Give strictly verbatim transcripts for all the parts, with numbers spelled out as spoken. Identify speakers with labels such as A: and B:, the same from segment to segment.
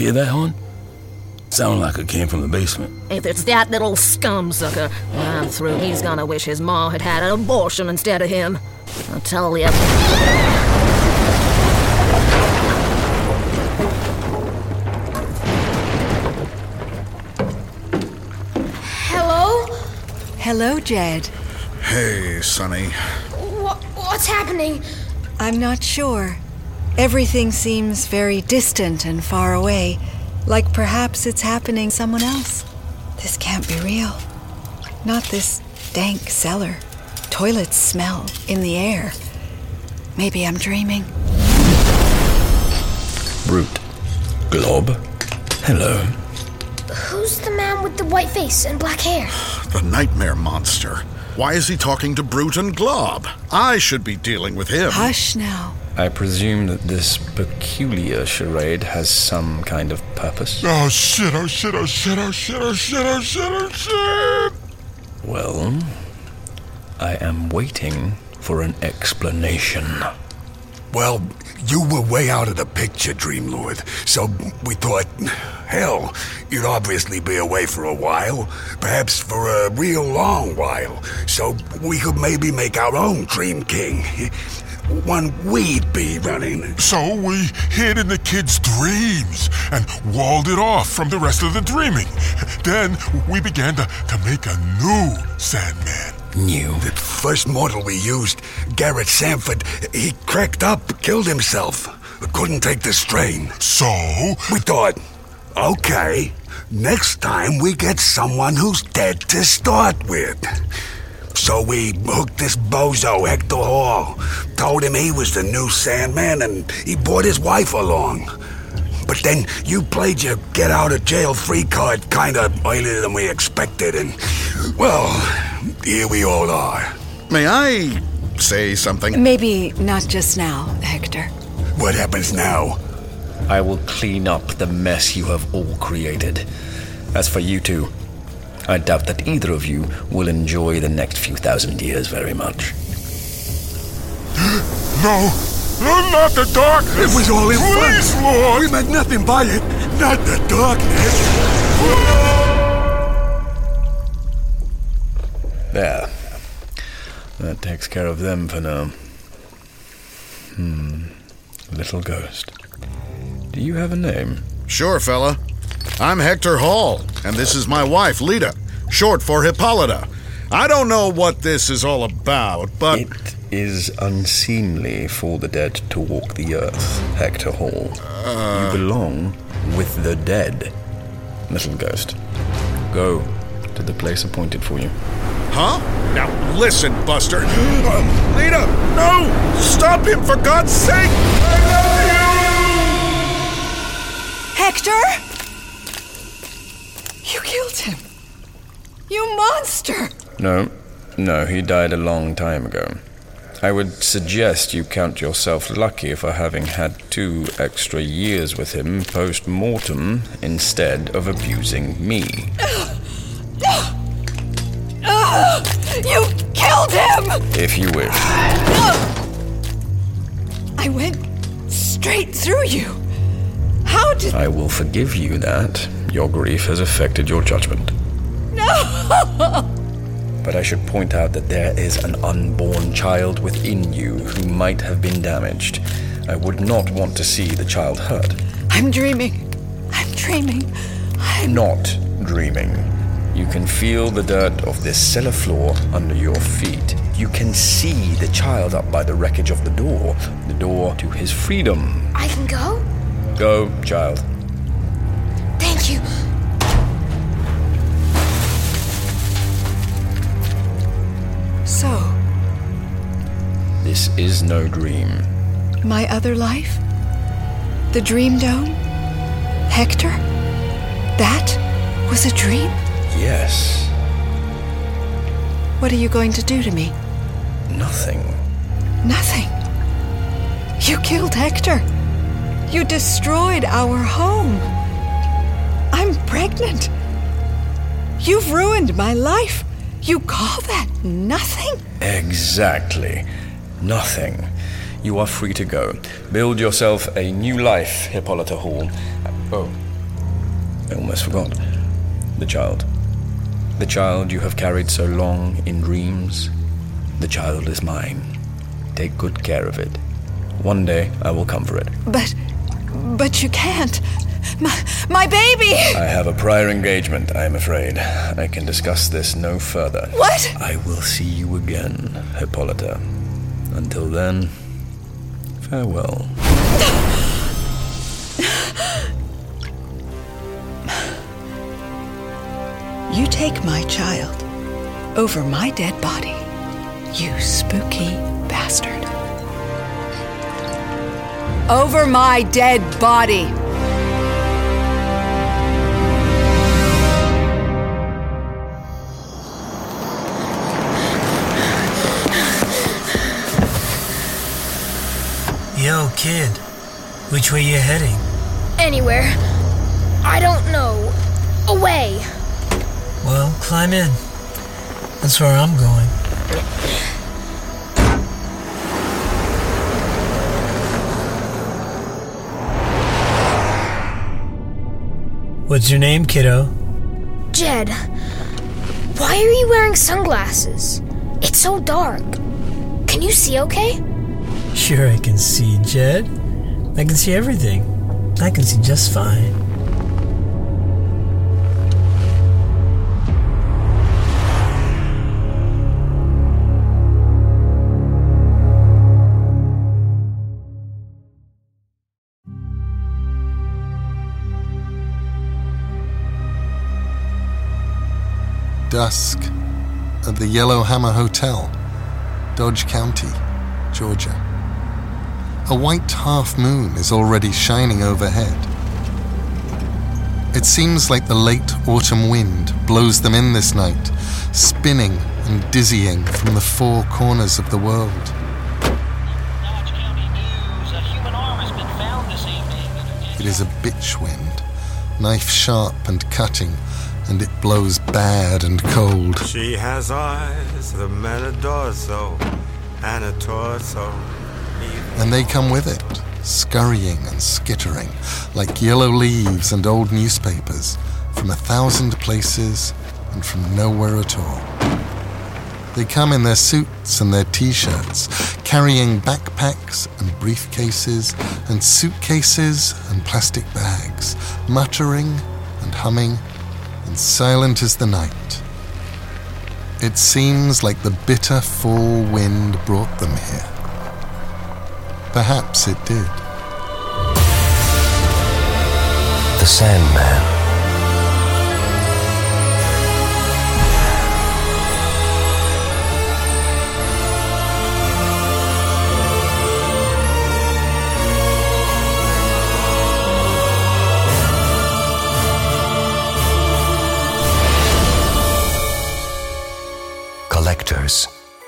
A: hear that horn? Sounded like it came from the basement.
B: If it's that little scum sucker, I'm through. He's gonna wish his ma had had an abortion instead of him. I'll tell you.
C: Hello?
D: Hello, Jed.
E: Hey, Sonny.
C: What, what's happening?
D: I'm not sure. Everything seems very distant and far away, like perhaps it's happening to someone else. This can't be real. Not this dank cellar. Toilets smell in the air. Maybe I'm dreaming.
A: Brute. Glob. Hello.
C: Who's the man with the white face and black hair?
E: The nightmare monster. Why is he talking to Brute and Glob? I should be dealing with him.
D: Hush now.
F: I presume that this peculiar charade has some kind of purpose.
G: Oh shit, oh shit, oh shit, oh shit, oh shit, oh shit, oh shit!
F: Well, I am waiting for an explanation.
H: Well, you were way out of the picture, Dream Lord, so we thought, hell, you'd obviously be away for a while, perhaps for a real long while, so we could maybe make our own Dream King. One we'd be running.
G: So we hid in the kid's dreams and walled it off from the rest of the dreaming. Then we began to, to make a new Sandman.
F: New?
H: The first mortal we used, Garrett Sanford, he cracked up, killed himself. Couldn't take the strain.
G: So?
H: We thought, okay, next time we get someone who's dead to start with. So we hooked this bozo, Hector Hall, told him he was the new Sandman, and he brought his wife along. But then you played your get-out-of-jail-free card kind of earlier than we expected, and, well, here we all are.
E: May I say something?
D: Maybe not just now, Hector.
H: What happens now?
F: I will clean up the mess you have all created. As for you two, I doubt that either of you will enjoy the next few thousand years very much.
G: No! No, not the darkness!
H: It was all in
G: Please,
H: fun!
G: Lord!
H: We meant nothing by it! Not the darkness!
F: There. That takes care of them for now. Hmm. Little ghost. Do you have a name?
E: Sure, fella. I'm Hector Hall, and this is my wife, Lita, short for Hippolyta. I don't know what this is all about, but...
F: It is unseemly for the dead to walk the earth, Hector Hall. Uh... You belong with the dead, little ghost. Go to the place appointed for you.
E: Huh? Now listen, Buster. Uh, Lita, no! Stop him, for God's sake!
D: Hector? You killed him. You monster!
F: No, no, he died a long time ago. I would suggest you count yourself lucky for having had two extra years with him post-mortem instead of abusing me.
D: You killed him!
F: If you wish.
D: I went straight through you. How did...
F: I will forgive you that. Your grief has affected your judgment.
D: No!
F: But I should point out that there is an unborn child within you who might have been damaged. I would not want to see the child hurt.
D: I'm dreaming. I'm dreaming. I'm...
F: Not dreaming. You can feel the dirt of this cellar floor under your feet. You can see the child up by the wreckage of the door. The door to his freedom.
C: I can go?
F: Go, child.
C: Thank you.
D: So...
F: This is no dream.
D: My other life? The Dream Dome? Hector? That was a dream?
F: Yes.
D: What are you going to do to me?
F: Nothing.
D: Nothing. You killed Hector. You destroyed our home. I'm pregnant. You've ruined my life. You call that nothing?
F: Exactly. Nothing. You are free to go. Build yourself a new life, Hippolyta Hall. Oh, I almost forgot. The child. The child you have carried so long in dreams. The child is mine. Take good care of it. One day I will come for it.
D: But... but you can't. My, my baby!
F: I have a prior engagement, I am afraid. I can discuss this no further.
D: What?
F: I will see you again, Hippolyta. Until then, farewell.
D: You take my child over my dead body, you spooky bastard. Over my dead body!
I: Yo, kid. Which way you heading?
C: Anywhere. I don't know. Away.
I: Well, climb in. That's where I'm going. What's your name, kiddo?
C: Jed. Why are you wearing sunglasses? It's so dark. Can you see okay?
I: Sure I can see, Jed. I can see everything. I can see just fine.
J: Dusk at the Yellowhammer Hotel, Dodge County, Georgia. A white half moon is already shining overhead. It seems like the late autumn wind blows them in this night, spinning and dizzying from the four corners of the world.
K: Dodge County News. A human arm has been found this evening.
J: It is a bitch wind, knife sharp and cutting, and it blows bad and cold.
L: She has eyes that men adore so, and a torso.
J: And they come with it, scurrying and skittering, like yellow leaves and old newspapers, from a thousand places and from nowhere at all. They come in their suits and their t-shirts, carrying backpacks and briefcases and suitcases and plastic bags, muttering and humming and silent as the night. It seems like the bitter fall wind brought them here. Perhaps it did.
M: The Sandman. Collectors.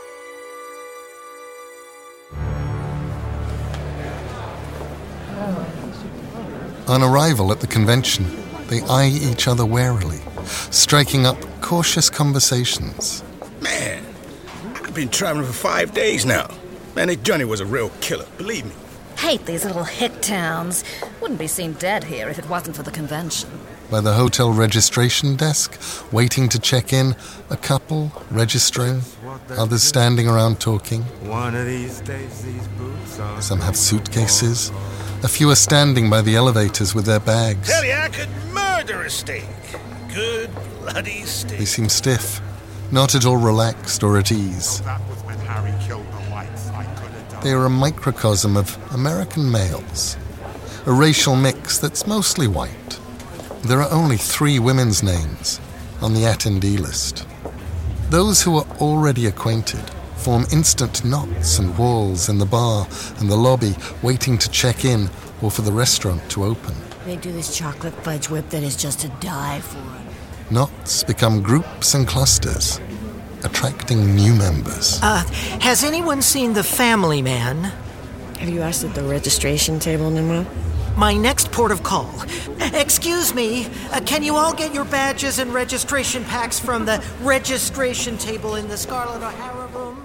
J: On arrival at the convention, they eye each other warily, striking up cautious conversations.
A: Man, I've been traveling for five days now. Man, that Johnny was a real killer, believe me.
B: Hate these little hick towns. Wouldn't be seen dead here if it wasn't for the convention.
J: By the hotel registration desk, waiting to check in, a couple registering, others standing around talking.
L: One of these days, these boots are...
J: Some have suitcases. A few are standing by the elevators with their bags.
A: Tell you, I could murder a steak. Good bloody steak.
J: They seem stiff, not at all relaxed or at ease.
G: That was when Harry killed the lights. I could have done.
J: They are a microcosm of American males, a racial mix that's mostly white. There are only three women's names on the attendee list. Those who are already acquainted form instant knots and walls in the bar and the lobby, waiting to check in or for the restaurant to open.
N: They do this chocolate fudge whip that is just to die for.
J: Knots become groups and clusters, attracting new members.
O: Uh, has anyone seen The Family Man?
N: Have you asked at the registration table, Nimrod?
O: My next port of call. Excuse me, uh, can you all get your badges and registration packs from the registration table in the Scarlett O'Hara room?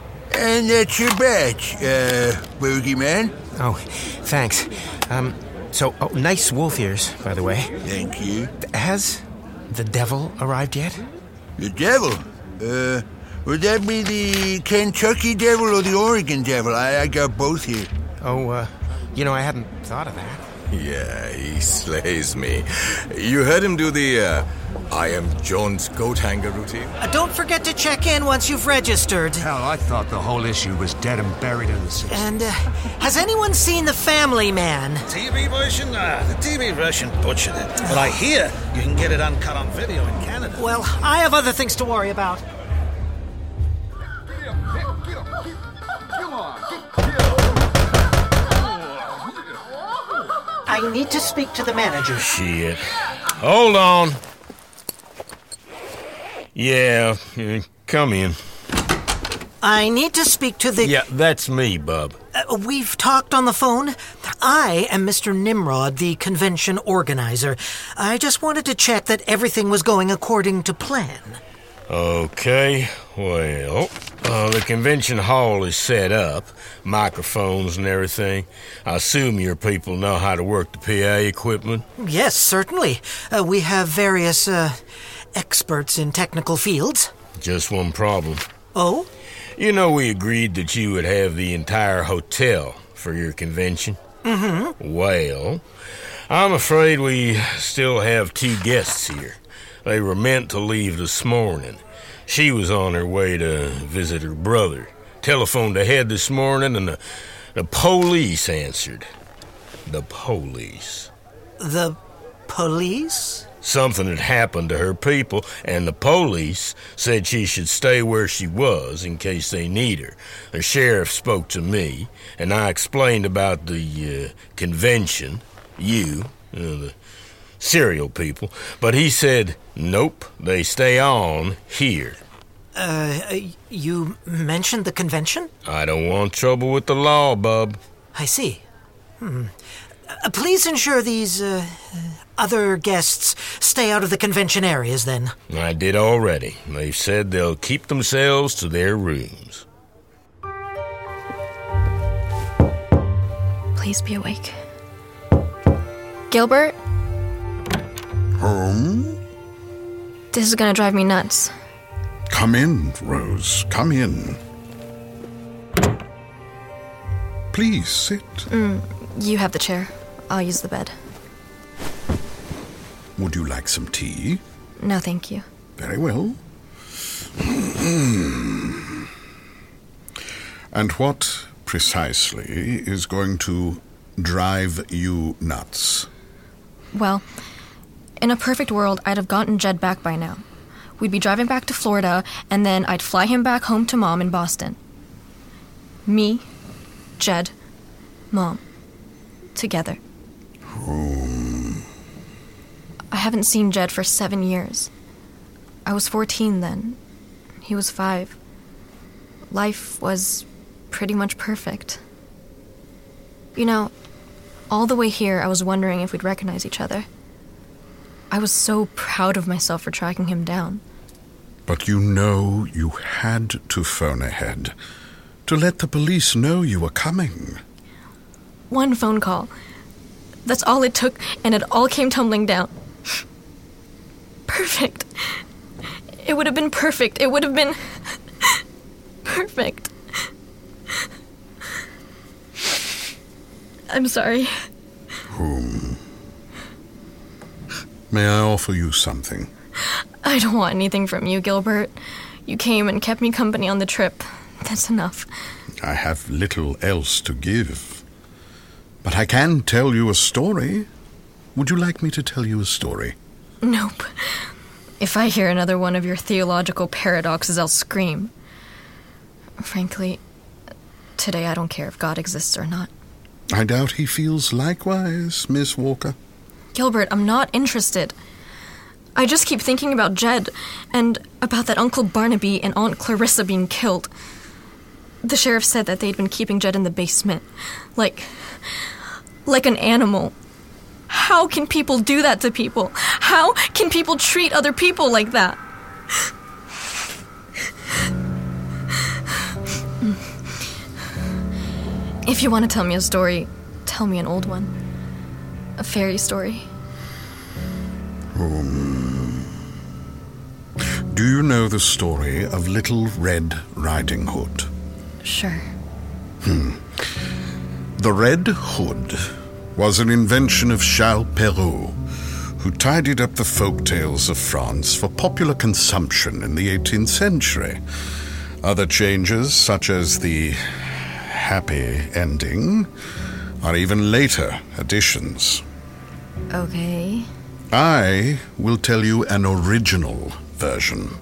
H: And that's your badge, uh, boogeyman.
O: Oh, thanks. Um,
P: So, oh, nice wolf ears, by the way.
A: Thank you.
P: Has the devil arrived yet?
A: The devil? Uh, would that be the Kentucky devil or the Oregon devil? I, I got both here.
P: Oh, uh, you know, I hadn't thought of that.
Q: Yeah, he slays me. You heard him do the, uh, I am John's goat hanger routine?
O: Uh, don't forget to check in once you've registered.
H: Hell, I thought the whole issue was dead and buried in the system.
O: And, uh, has anyone seen The Family Man?
R: T V version? Nah, the T V version butchered it. But I hear you can get it uncut on video in Canada.
O: Well, I have other things to worry about. I need to speak to the manager.
S: Shit. Hold on. Yeah, come in.
O: I need to speak to the...
S: Yeah, that's me, bub.
O: Uh, we've talked on the phone. I am Mister Nimrod, the convention organizer. I just wanted to check that everything was going according to plan.
S: Okay, well, uh, the convention hall is set up, microphones and everything. I assume your people know how to work the P A equipment?
O: Yes, certainly. Uh, we have various uh, experts in technical fields.
S: Just one problem.
O: Oh?
S: You know we agreed that you would have the entire hotel for your convention?
O: Mm-hmm.
S: Well, I'm afraid we still have two guests here. They were meant to leave this morning. She was on her way to visit her brother. Telephoned ahead this morning, and the, the police answered. The police.
O: The police?
S: Something had happened to her people, and the police said she should stay where she was in case they need her. The sheriff spoke to me, and I explained about the uh, convention, you, uh, the serial people, but he said, nope, they stay on here.
O: Uh, you mentioned the convention?
S: I don't want trouble with the law, bub.
O: I see. Hmm. Uh, please ensure these, uh, other guests stay out of the convention areas, then.
S: I did already. They've said they'll keep themselves to their rooms.
T: Please be awake. Gilbert?
E: Home?
T: This is gonna drive me nuts.
E: Come in, Rose. Come in. Please sit.
T: Mm, you have the chair. I'll use the bed.
E: Would you like some tea?
T: No, thank you.
E: Very well. And what precisely is going to drive you nuts?
T: Well, in a perfect world, I'd have gotten Jed back by now. We'd be driving back to Florida, and then I'd fly him back home to Mom in Boston. Me, Jed, Mom. Together.
E: Home.
T: I haven't seen Jed for seven years. I was fourteen then. He was five. Life was pretty much perfect. You know, all the way here, I was wondering if we'd recognize each other. I was so proud of myself for tracking him down.
E: But you know you had to phone ahead to let the police know you were coming.
T: One phone call. That's all it took, and it all came tumbling down. Perfect. It would have been perfect. It would have been perfect. I'm sorry.
E: Whom? May I offer you something?
T: I don't want anything from you, Gilbert. You came and kept me company on the trip. That's enough.
E: I have little else to give. But I can tell you a story. Would you like me to tell you a story?
T: Nope. If I hear another one of your theological paradoxes, I'll scream. Frankly, today I don't care if God exists or not.
E: I doubt he feels likewise, Miss Walker.
T: Gilbert, I'm not interested. I just keep thinking about Jed, and about that Uncle Barnaby and Aunt Clarissa being killed. The sheriff said that they'd been keeping Jed in the basement. Like... like an animal. How can people do that to people? How can people treat other people like that? If you want to tell me a story, tell me an old one. a fairy story.
E: Um, do you know the story of Little Red Riding Hood?
T: Sure.
E: Hmm. The Red Hood was an invention of Charles Perrault, who tidied up the folk tales of France for popular consumption in the eighteenth century. Other changes, such as the happy ending, are even later additions.
T: Okay.
E: I will tell you an original version.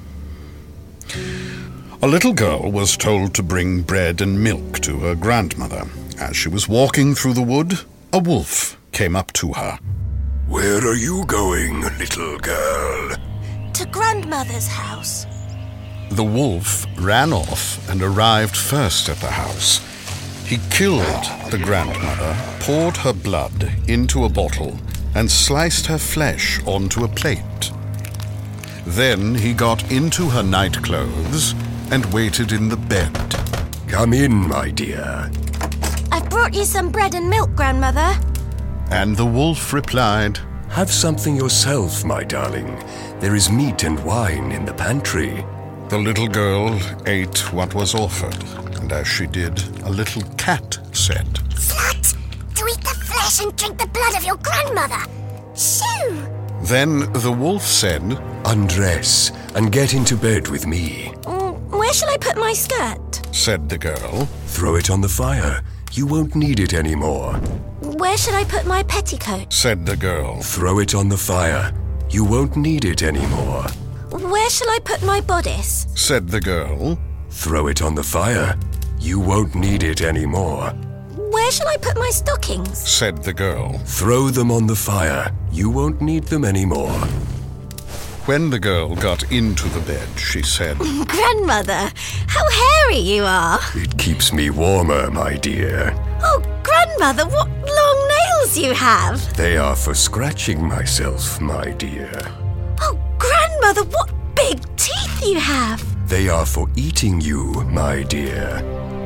E: A little girl was told to bring bread and milk to her grandmother. As she was walking through the wood, a wolf came up to her.
H: Where are you going, little girl?
U: To grandmother's house.
E: The wolf ran off and arrived first at the house. He killed the grandmother, poured her blood into a bottle, and sliced her flesh onto a plate. Then he got into her night clothes and waited in the bed.
M: Come in, my dear.
U: I've brought you some bread and milk, grandmother.
E: And the wolf replied,
M: Have something yourself, my darling. There is meat and wine in the pantry.
E: The little girl ate what was offered, and as she did, a little cat said,
U: Slut! To eat the flesh and drink the blood of your grandmother! Shoo!
E: Then the wolf said,
M: Undress and get into bed with me.
U: Mm, where shall I put my skirt?
E: Said the girl.
M: Throw it on the fire. You won't need it anymore.
U: Where should I put my petticoat?
E: Said the girl.
M: Throw it on the fire. You won't need it anymore.
U: Where shall I put my bodice?
E: Said the girl.
M: Throw it on the fire. You won't need it anymore.
U: Where shall I put my stockings?
E: Said the girl.
M: Throw them on the fire. You won't need them anymore.
E: When the girl got into the bed, she said,
U: Grandmother, how hairy you are.
M: It keeps me warmer, my dear.
U: Oh, Grandmother, what long nails you have.
M: They are for scratching myself, my dear.
U: Oh, Grandmother, what big teeth you have.
M: They are for eating you, my dear.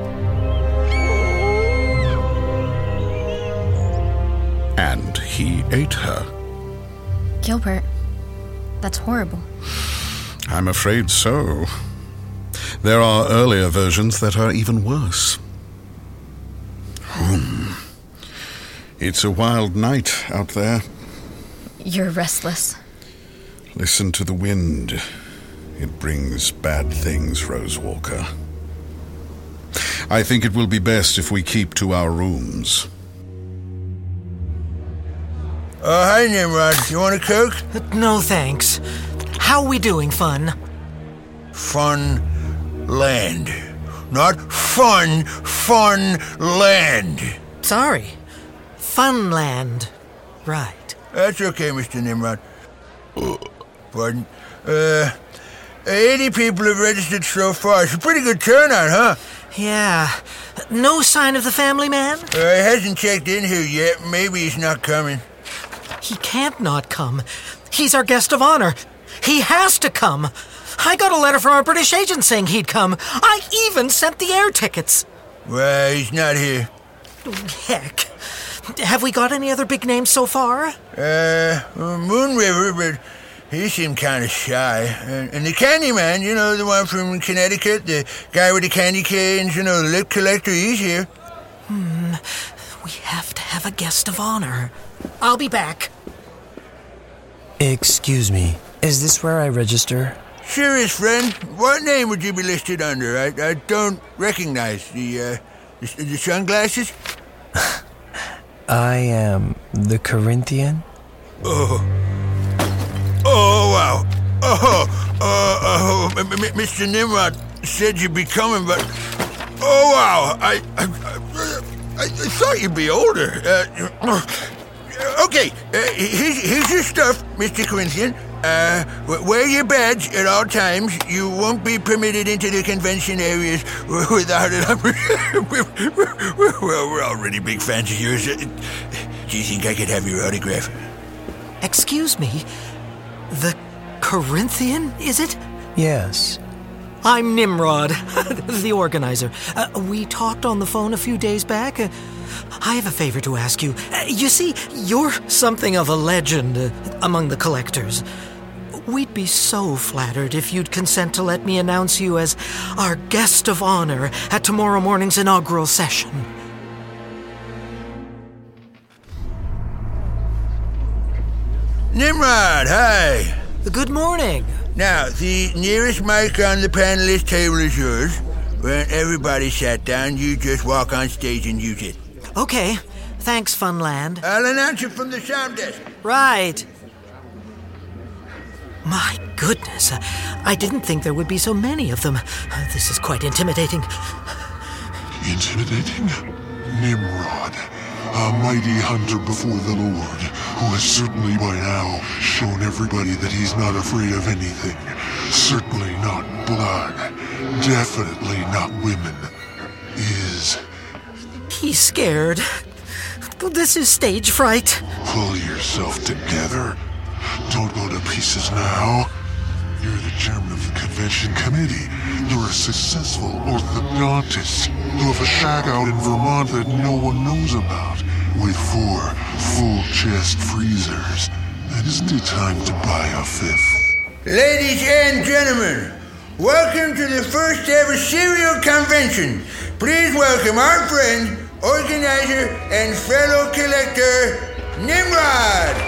E: And he ate her.
T: Gilbert, that's horrible.
E: I'm afraid so. There are earlier versions that are even worse. Hmm. It's a wild night out there.
T: You're restless.
E: Listen to the wind. It brings bad things, Rose Walker. I think it will be best if we keep to our rooms.
A: Oh, hi, Nimrod. You want a Coke?
O: No, thanks. How we doing, Fun?
A: Fun land. Not fun, fun land.
O: Sorry. Funland. Right.
A: That's okay, Mister Nimrod. Pardon. Uh, eighty people have registered so far. It's a pretty good turnout, huh?
O: Yeah. No sign of the family man?
A: Uh, he hasn't checked in here yet. Maybe he's not coming.
O: He can't not come. He's our guest of honor. He has to come. I got a letter from our British agent saying he'd come. I even sent the air tickets.
A: Well, he's not here.
O: Heck. Have we got any other big names so far?
A: Uh, Moon River, but he seemed kind of shy. And, and the Candyman, you know, the one from Connecticut, the guy with the candy canes, you know, the lip collector, he's here.
O: Hmm. We have to have a guest of honor. I'll be back.
V: Excuse me, is this where I register?
A: Sure is, friend. What name would you be listed under? I, I don't recognize the, uh, the, the sunglasses.
V: I am the Corinthian?
A: Oh. Oh, wow. Oh, uh, uh, M- M- Mister Nimrod said you'd be coming, but... Oh, wow. I... I, I, I thought you'd be older. Uh, okay, uh, here's, here's your stuff, Mister Corinthian. Uh, wear your badge at all times. You won't be permitted into the convention areas without it. Well, we're already big fans of yours. Do you think I could have your autograph?
O: Excuse me? The Corinthian, is it?
V: Yes.
O: I'm Nimrod, the organizer. Uh, we talked on the phone a few days back. Uh, I have a favor to ask you. Uh, you see, you're something of a legend uh, among the collectors. We'd be so flattered if you'd consent to let me announce you as our guest of honor at tomorrow morning's inaugural session.
A: Nimrod, hi.
O: Good morning.
A: Now, the nearest mic on the panelist table is yours. When everybody sat down, you just walk on stage and use it.
O: Okay. Thanks, Funland.
A: I'll announce you from the sound desk.
O: Right. My goodness, I didn't think there would be so many of them. This is quite intimidating.
G: Intimidating? Nimrod, a mighty hunter before the Lord, who has certainly by now shown everybody that he's not afraid of anything. Certainly not blood. Definitely not women. Is...
O: He's scared. This is stage fright.
G: Pull yourself together. Don't go to pieces now. You're the chairman of the convention committee. You're a successful orthodontist who have a shack out in Vermont that no one knows about, with four full-chest freezers. And isn't it time to buy a fifth?
A: Ladies and gentlemen, welcome to the first ever cereal convention. Please welcome our friend, organizer, and fellow collector, Nimrod.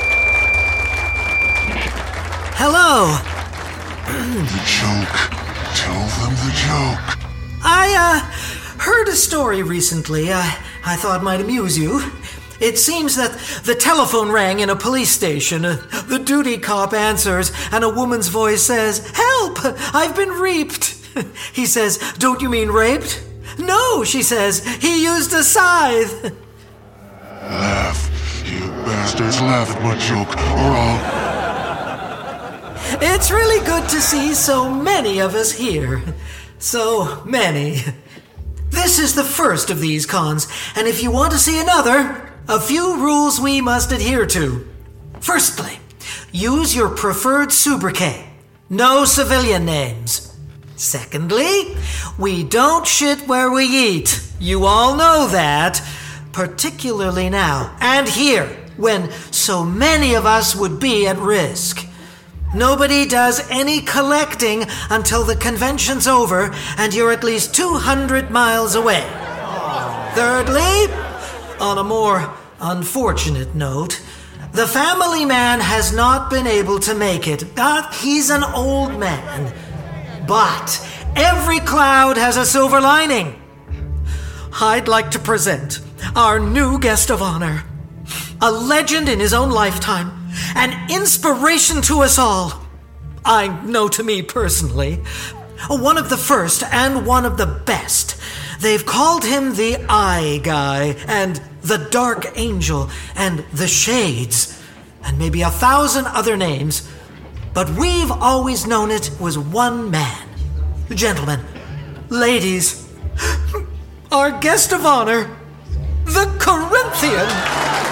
O: Hello.
G: The joke. Tell them the joke.
O: I, uh, heard a story recently uh, I thought might amuse you. It seems that the telephone rang in a police station. Uh, the duty cop answers, and a woman's voice says, "Help! I've been reaped." He says, "Don't you mean raped?" "No," she says, "he used a scythe."
G: Laugh, you bastards, laugh at my joke, or I'll...
O: It's really good to see so many of us here. So many. This is the first of these cons, and if you want to see another, a few rules we must adhere to. Firstly, use your preferred sobriquet. No civilian names. Secondly, we don't shit where we eat. You all know that. Particularly now, and here, when so many of us would be at risk. Nobody does any collecting until the convention's over and you're at least two hundred miles away. Thirdly, on a more unfortunate note, the family man has not been able to make it. Uh, he's an old man. But every cloud has a silver lining. I'd like to present our new guest of honor, a legend in his own lifetime, an inspiration to us all. I know to me personally, one of the first and one of the best. They've called him the Eye Guy, and the Dark Angel, and the Shades, and maybe a thousand other names. But we've always known it was one man. Gentlemen, ladies, our guest of honor, the Corinthian.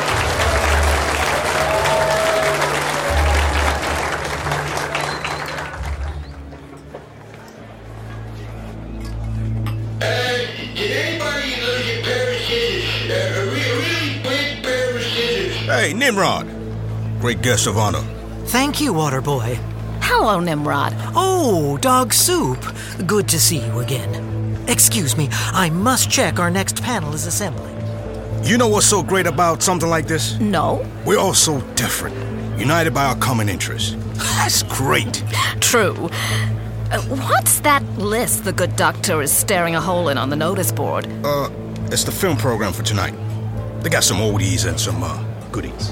D: Hey, Nimrod. Great guest of honor.
O: Thank you, Waterboy.
B: Hello, Nimrod.
O: Oh, Dog Soup. Good to see you again. Excuse me, I must check our next panel is assembling.
D: You know what's so great about something like this?
B: No.
D: We're all so different, united by our common interests. That's great.
B: True. Uh, what's that list the good doctor is staring a hole in on the notice board?
D: Uh, it's the film program for tonight. They got some oldies and some, uh, goodies.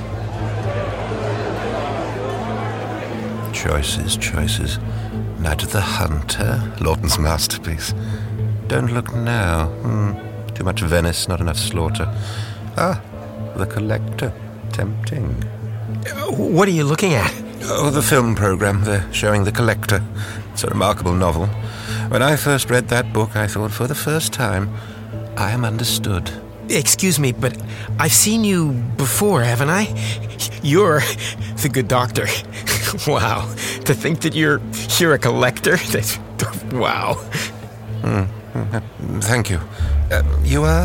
F: Choices, choices. Night of the Hunter, Lawton's masterpiece. Don't Look Now. Hmm. Too much Venice, not enough slaughter. Ah, The Collector. Tempting.
P: Uh, what are you looking at?
F: Oh, the film program. They're showing The Collector. It's a remarkable novel. When I first read that book, I thought for the first time, I am understood.
P: Excuse me, but I've seen you before, haven't I? You're the good doctor. Wow. To think that you're you're a collector? That's, wow.
F: Hmm. Thank you. Uh, you are?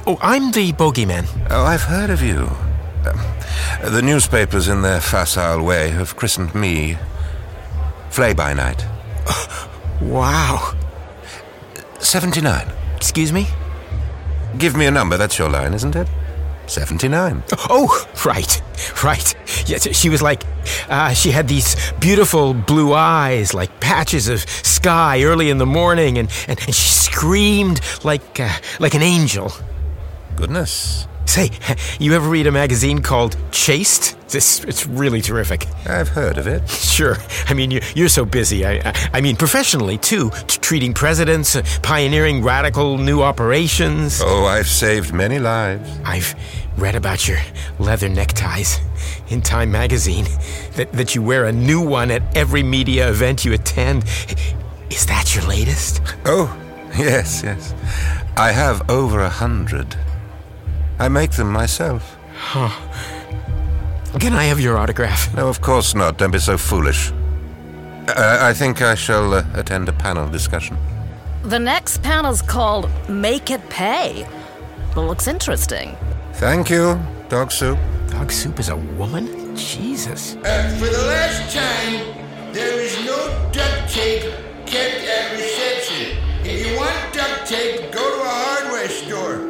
P: Oh, I'm the bogeyman.
F: Oh, I've heard of you. Uh, the newspapers, in their facile way, have christened me Flay-by-Night.
P: Wow.
F: seventy-nine.
P: Excuse me?
F: Give me a number, that's your line, isn't it? seventy-nine.
P: Oh, right, right. Yes, she was like, uh, she had these beautiful blue eyes, like patches of sky early in the morning, and, and, and she screamed like, uh, like an angel.
F: Goodness.
P: Say, you ever read a magazine called Chaste? It's, it's really terrific.
F: I've heard of it.
P: Sure. I mean, you're, you're so busy. I, I, I mean, professionally, too. T- treating presidents, uh, pioneering radical new operations.
F: Oh, I've saved many lives.
P: I've read about your leather neckties in Time magazine. That, that you wear a new one at every media event you attend. Is that your latest?
F: Oh, yes, yes. I have over a hundred. I make them myself.
P: Huh. Can I have your autograph?
F: No, of course not. Don't be so foolish. Uh, I think I shall uh, attend a panel discussion.
B: The next panel's called Make It Pay. It looks interesting.
F: Thank you, Dog Soup.
P: Dog Soup is a woman? Jesus.
A: Uh, for the last time, there is no duct tape kept at reception. If you want duct tape, go to a hardware store.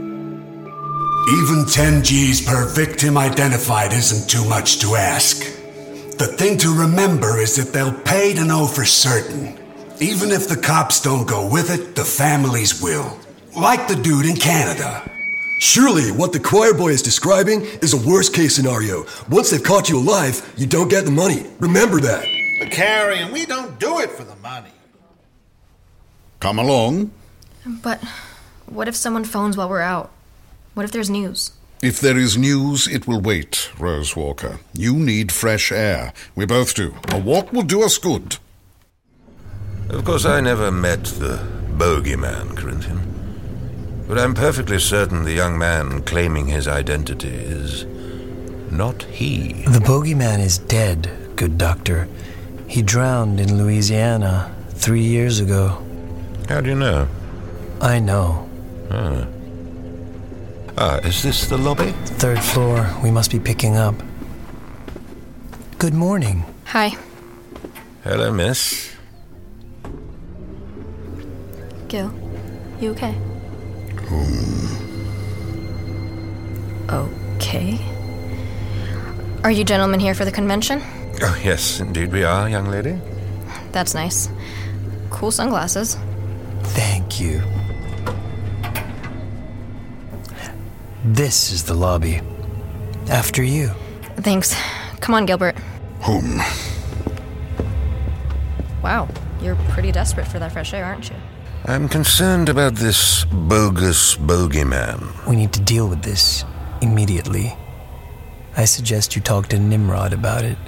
H: Even ten G's per victim identified isn't too much to ask. The thing to remember is that they'll pay to know for certain. Even if the cops don't go with it, the families will. Like the dude in Canada.
C: Surely what the choir boy is describing is a worst-case scenario. Once they've caught you alive, you don't get the money. Remember that.
R: But Carrion, we don't do it for the money.
E: Come along.
T: But what if someone phones while we're out? What if there's news?
E: If there is news, it will wait, Rose Walker. You need fresh air. We both do. A walk will do us good.
F: Of course, I never met the bogeyman, Corinthian. But I'm perfectly certain the young man claiming his identity is not he.
V: The bogeyman is dead, good doctor. He drowned in Louisiana three years ago.
F: How do you know?
V: I know.
F: Ah. Ah, is this the lobby?
V: Third floor. We must be picking up. Good morning.
T: Hi.
F: Hello, miss.
T: Gil, you okay? Okay. Are you gentlemen here for the convention?
F: Oh, yes, indeed we are, young lady.
T: That's nice. Cool sunglasses.
V: Thank you. This is the lobby. After you.
T: Thanks. Come on, Gilbert.
E: Whom?
T: Wow, you're pretty desperate for that fresh air, aren't you?
F: I'm concerned about this bogus bogeyman.
V: We need to deal with this immediately. I suggest you talk to Nimrod about it.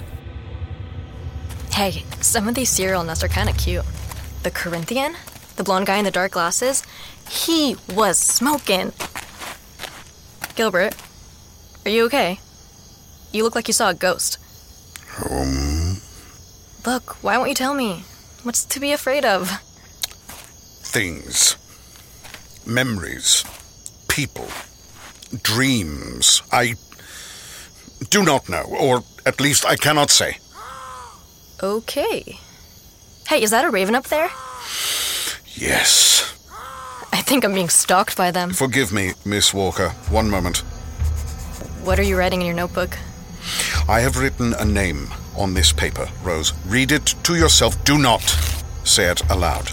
T: Hey, some of these serial nuts are kind of cute. The Corinthian, the blonde guy in the dark glasses, he was smoking. Gilbert, are you okay? You look like you saw a ghost.
E: Um...
T: Look, why won't you tell me? What's to be afraid of?
E: Things. Memories. People. Dreams. I do not know, or at least I cannot say.
T: Okay. Hey, is that a raven up there?
E: Yes.
T: I think I'm being stalked by them.
E: Forgive me, Miss Walker. One moment.
T: What are you writing in your notebook?
E: I have written a name on this paper, Rose. Read it to yourself. Do not say it aloud.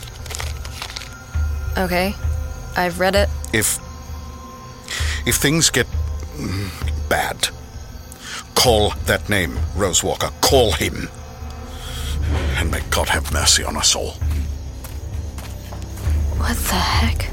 T: Okay. I've read it.
E: If... If things get bad, call that name, Rose Walker. Call him. And may God have mercy on us all.
T: What the heck?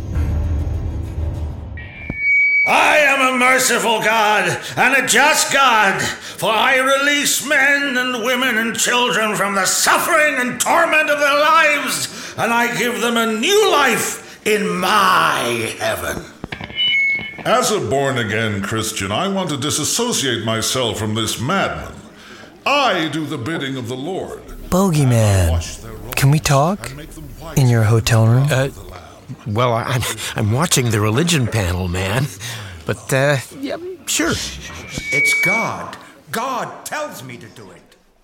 R: I am a merciful God and a just God, for I release men and women and children from the suffering and torment of their lives, and I give them a new life in my heaven.
G: As a born-again Christian, I want to disassociate myself from this madman. I do the bidding of the Lord.
V: Bogeyman, can we talk? In your hotel room?
P: Uh, Well, I'm, I'm watching the religion panel, man. But, uh, yeah, sure.
I: It's God. God tells me to do it.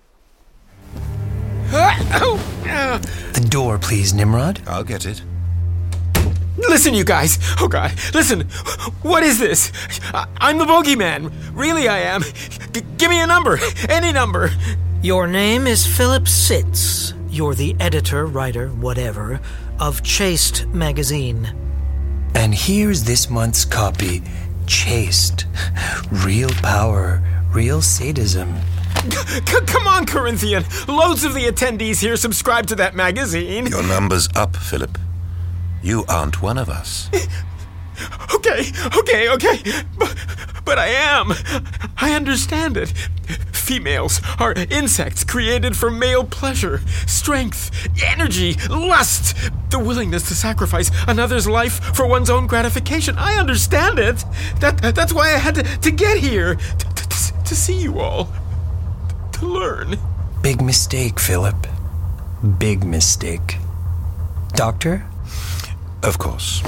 V: The door, please, Nimrod.
F: I'll get it.
P: Listen, you guys. Oh, God. Listen. What is this? I- I'm the bogeyman. Really, I am. G- give me a number. Any number.
O: Your name is Philip Sitz. You're the editor, writer, whatever, of Chaste magazine.
V: And here's this month's copy. Chaste. Real power. Real sadism.
P: C- come on, Corinthian. Loads of the attendees here subscribe to that magazine.
F: Your number's up, Philip. You aren't one of us.
P: Okay, okay, okay. But, but I am. I understand it. Females are insects created for male pleasure, strength, energy, lust, the willingness to sacrifice another's life for one's own gratification. I understand it. That, that's why I had to, to get here, to, to, to see you all, to learn.
V: Big mistake, Philip. Big mistake. Doctor?
F: Of course.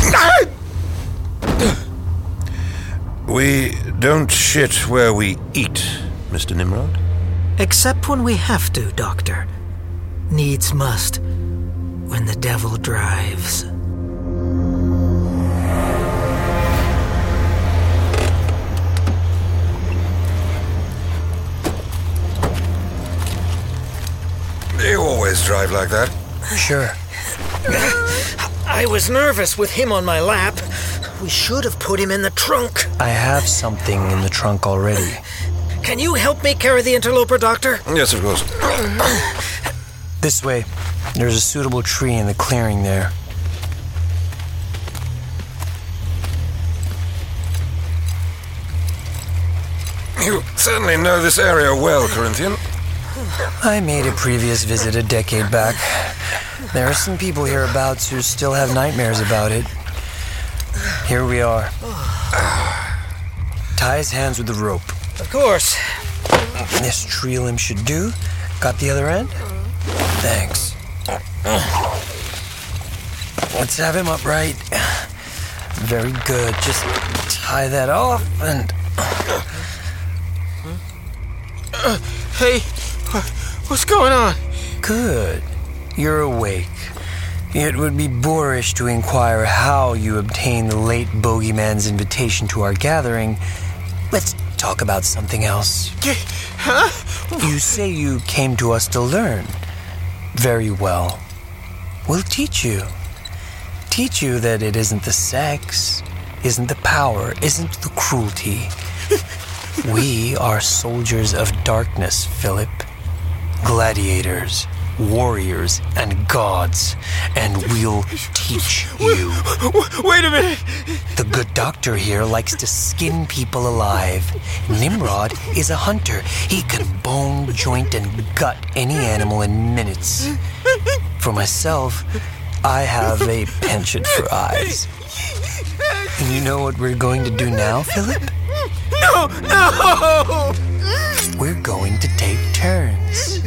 F: We don't shit where we eat, Mister Nimrod.
O: Except when we have to, Doctor. Needs must. When the devil drives.
F: You always drive like that.
V: Sure.
O: I was nervous with him on my lap. We should have put him in the trunk.
V: I have something in the trunk already.
O: Can you help me carry the interloper, Doctor?
F: Yes, of course.
V: This way. There's a suitable tree in the clearing there.
F: You certainly know this area well, Corinthian.
V: I made a previous visit a decade back. There are some people hereabouts who still have nightmares about it. Here we are. Tie his hands with the rope.
O: Of course.
V: This tree limb should do. Got the other end? Thanks. Let's have him upright. Very good. Just tie that off and...
P: Uh, hey, what's going on?
V: Good. You're awake. It would be boorish to inquire how you obtained the late bogeyman's invitation to our gathering. Let's talk about something else.
P: Huh?
V: You say you came to us to learn. Very well. We'll teach you. Teach you that it isn't the sex, isn't the power, isn't the cruelty. We are soldiers of darkness, Philip. Gladiators, warriors, and gods. And we'll teach you.
P: Wait a minute!
V: The good doctor here likes to skin people alive. Nimrod is a hunter. He can bone, joint, and gut any animal in minutes. For myself, I have a penchant for eyes. And you know what we're going to do now, Philip?
P: No! No!
V: We're going to take turns.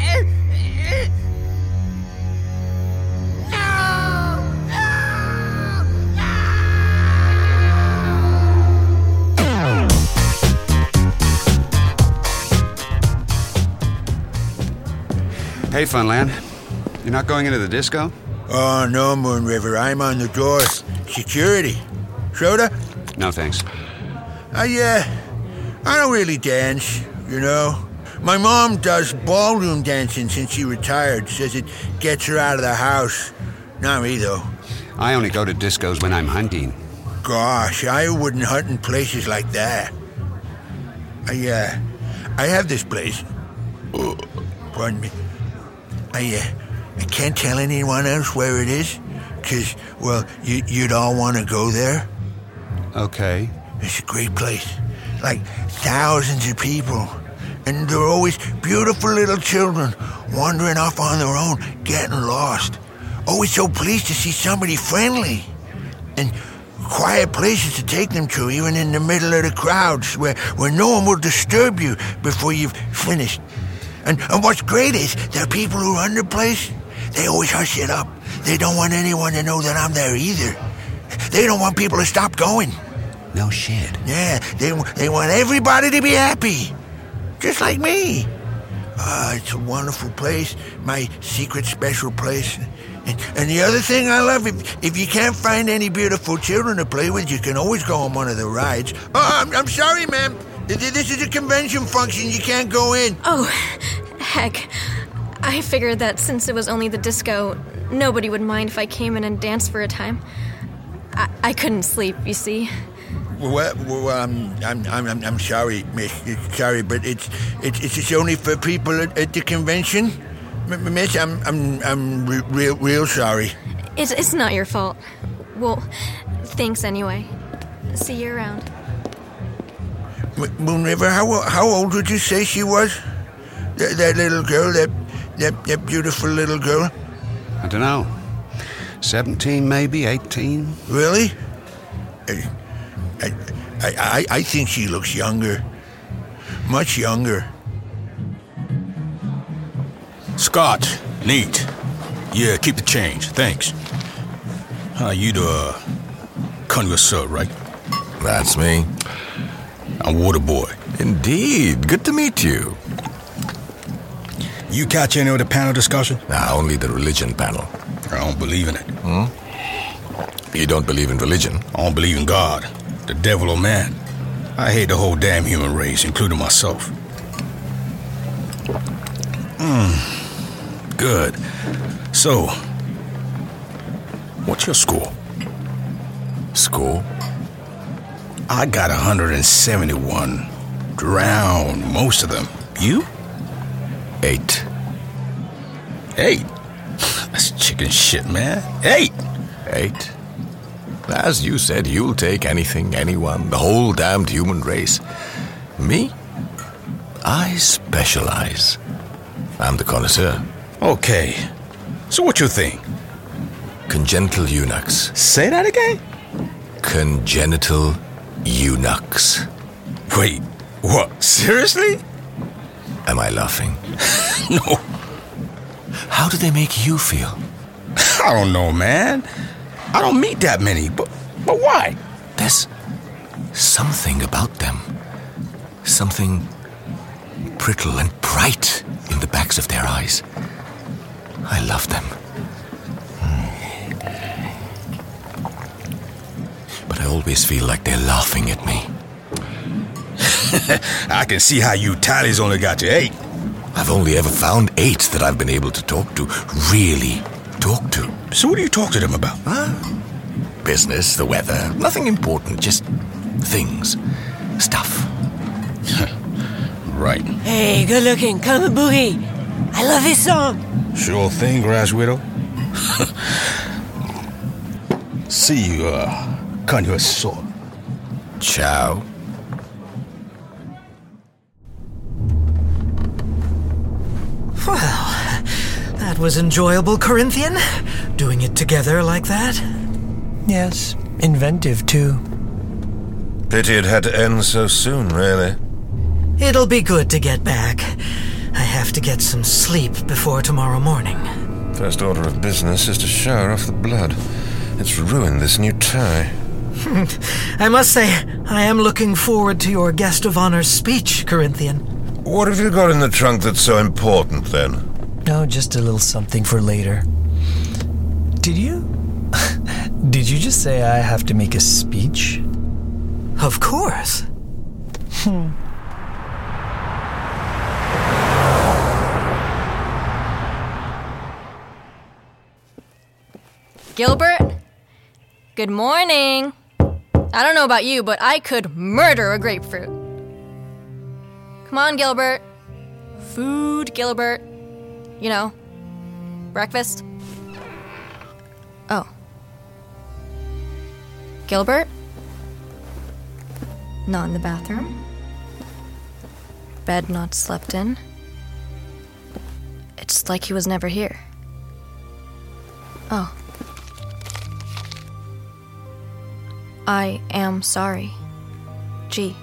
K: Hey, Funland. You're not going into the disco?
A: Oh, no, Moon River. I'm on the door. Security. Soda?
K: No, thanks.
A: I, uh, I don't really dance, you know. My mom does ballroom dancing since she retired. Says it gets her out of the house. Not me, though.
K: I only go to discos when I'm hunting.
A: Gosh, I wouldn't hunt in places like that. I, uh, I have this place. Oh, pardon me. I, uh, I can't tell anyone else where it is, because, well, you, you'd all want to go there.
K: Okay.
A: It's a great place. Like thousands of people. And there are always beautiful little children wandering off on their own, getting lost. Always so pleased to see somebody friendly. And quiet places to take them to, even in the middle of the crowds, where, where no one will disturb you before you've finished. And, and what's great is, the people who run the place, they always hush it up. they don't want anyone to know that I'm there either. They don't want people to stop going.
J: No shit.
A: Yeah, they, they want everybody to be happy. Just like me. Ah, it's a wonderful place. My secret special place. And, and the other thing I love, if, if you can't find any beautiful children to play with, you can always go on one of the rides. Oh, I'm, I'm sorry, ma'am. This is a convention function. You can't go in.
T: Oh, heck. I figured that since it was only the disco, nobody would mind if I came in and danced for a time. I, I couldn't sleep, you see.
A: Well, well um, I'm, I'm, I'm, I'm sorry, miss. Sorry, but it's, it's, it's just only for people at, at the convention. M- miss, I'm, I'm, I'm re- real, real sorry.
T: It's, it's not your fault. Well, thanks anyway. See you around.
A: M- Moon River, how, how old would you say she was? That, that little girl, that, that, that beautiful little girl?
K: I don't know. Seventeen, maybe eighteen.
A: Really? I, I, I, I think she looks younger. Much younger.
D: Scotch. Neat. Yeah, keep the change. Thanks. Uh, you the uh, connoisseur, right?
Q: That's me.
D: I'm Waterboy.
Q: Indeed. Good to meet you.
D: You catch any of the panel discussion?
Q: Nah, only the religion panel.
D: I don't believe in it.
Q: Hmm? You don't believe in religion?
D: I don't believe in God, the devil or man. I hate the whole damn human race, including myself. Hmm. Good. So, what's your score?
Q: Score?
D: I got one hundred seventy-one. Drowned most of them. You?
Q: Eight.
D: Eight? That's chicken shit, man. Eight!
Q: Eight? As you said, you'll take anything, anyone, the whole damned human race. Me? I specialize. I'm the connoisseur.
D: Okay. So what you think?
Q: Congenital eunuchs.
D: Say that again?
Q: Congenital eunuchs.
D: Wait, what? Seriously?
Q: Am I laughing?
D: No.
Q: How do they make you feel?
D: I don't know, man. I don't meet that many, but but why?
Q: There's something about them. Something brittle and bright in the backs of their eyes. I love them. But I always feel like they're laughing at me.
D: I can see how you tallies only got to eight.
Q: I've only ever found eight that I've been able to talk to. Really talk to.
D: So what do you talk to them about?
Q: Huh? Business, the weather. Nothing important, just things. Stuff.
D: Right.
N: Hey, good looking. Come and boogie. I love this song.
D: Sure thing, Grass Widow. See you, uh, connoisseur.
Q: Ciao.
O: Well, that was enjoyable, Corinthian. Doing it together like that.
V: Yes, inventive too.
F: Pity it had to end so soon, really.
O: It'll be good to get back. I have to get some sleep before tomorrow morning.
F: First order of business is to shower off the blood. It's ruined this new tie.
O: I must say, I am looking forward to your guest of honor's speech, Corinthian.
F: What have you got in the trunk that's so important, then?
V: No, just a little something for later. Did you? Did you just say I have to make a speech?
O: Of course.
V: Hmm.
T: Gilbert? Good morning. I don't know about you, but I could murder a grapefruit. Come on, Gilbert. Food, Gilbert. You know, breakfast. Oh. Gilbert? Not in the bathroom. Bed not slept in. It's like he was never here. Oh. I am sorry. G.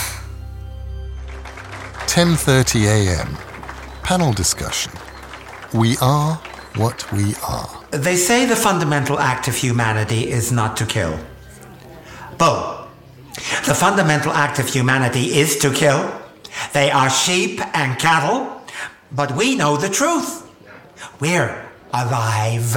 L: ten thirty a.m. Panel discussion.
J: We are what we are.
I: They say the fundamental act of humanity is not to kill. Bull. The fundamental act of humanity is to kill. They are sheep and cattle, but we know the truth. We're alive.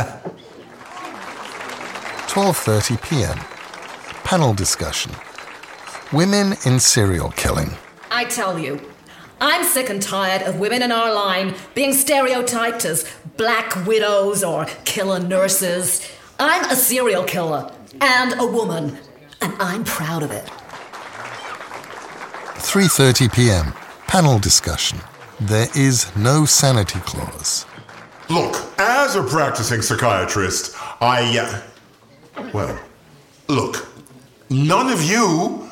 J: twelve thirty p.m. Panel discussion. Women in serial killing.
B: I tell you, I'm sick and tired of women in our line being stereotyped as black widows or killer nurses. I'm a serial killer and a woman, and I'm proud of it.
J: three thirty p.m. Panel discussion. There is no sanity clause.
L: Look, as a practicing psychiatrist, I... Uh, well, look, none of you...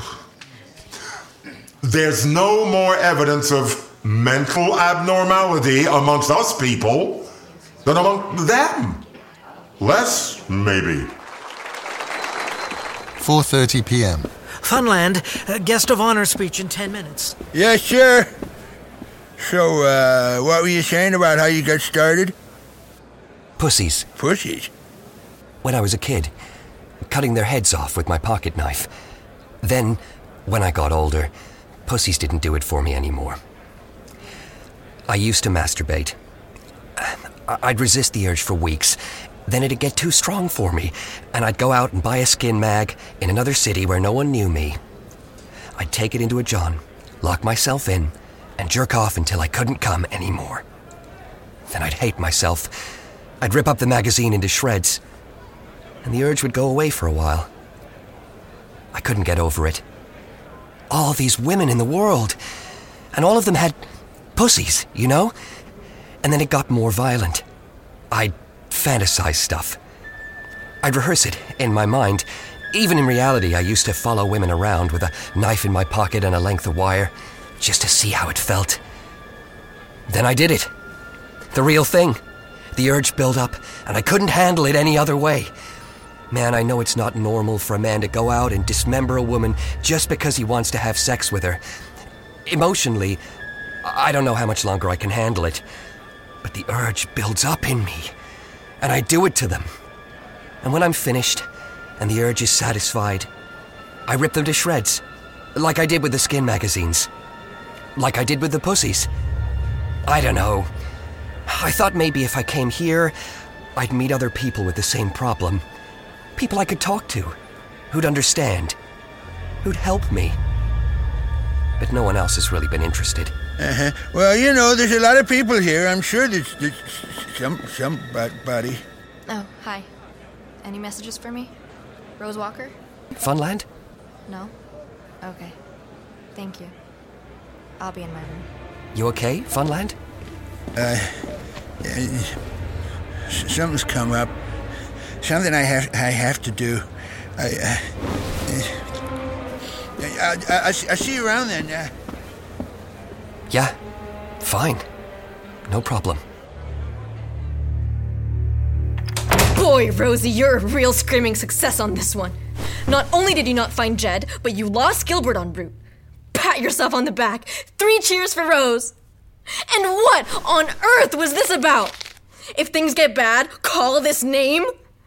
L: There's no more evidence of mental abnormality amongst us people than among them. Less, maybe.
J: four thirty p.m.
O: Funland, uh, guest of honor speech in ten minutes.
A: Yes, sir. So, uh, what were you saying about how you got started?
W: Pussies.
A: Pussies?
W: When I was a kid, cutting their heads off with my pocket knife. Then, when I got older, pussies didn't do it for me anymore. I used to masturbate. I'd resist the urge for weeks. Then it'd get too strong for me, and I'd go out and buy a skin mag in another city where no one knew me. I'd take it into a john, lock myself in, and jerk off until I couldn't come anymore. Then I'd hate myself. I'd rip up the magazine into shreds, and the urge would go away for a while. I couldn't get over it. All these women in the world, and all of them had pussies, you know? And then it got more violent. I'd fantasize stuff. I'd rehearse it in my mind. Even in reality, I used to follow women around with a knife in my pocket and a length of wire, just to see how it felt. Then I did it. The real thing. The urge built up, and I couldn't handle it any other way. Man, I know it's not normal for a man to go out and dismember a woman just because he wants to have sex with her. Emotionally, I don't know how much longer I can handle it. But the urge builds up in me, and I do it to them. And when I'm finished, and the urge is satisfied, I rip them to shreds, like I did with the skin magazines. Like I did with the pussies. I don't know. I thought maybe if I came here, I'd meet other people with the same problem. People I could talk to, who'd understand, who'd help me. But no one else has really been interested.
A: Uh-huh. Well, you know, there's a lot of people here. I'm sure there's, there's some, somebody.
T: Oh, hi. Any messages for me? Rose Walker?
W: Funland?
T: No? Okay. Thank you. I'll be in my room.
W: You okay, Funland?
A: Uh, uh, something's come up. Something I have I have to do. I, uh, I, I, I, I see you around then. Uh.
W: Yeah, fine. No problem.
T: Boy, Rosie, you're a real screaming success on this one. Not only did you not find Jed, but you lost Gilbert en route. Pat yourself on the back. Three cheers for Rose. And what on earth was this about? If things get bad, call this name?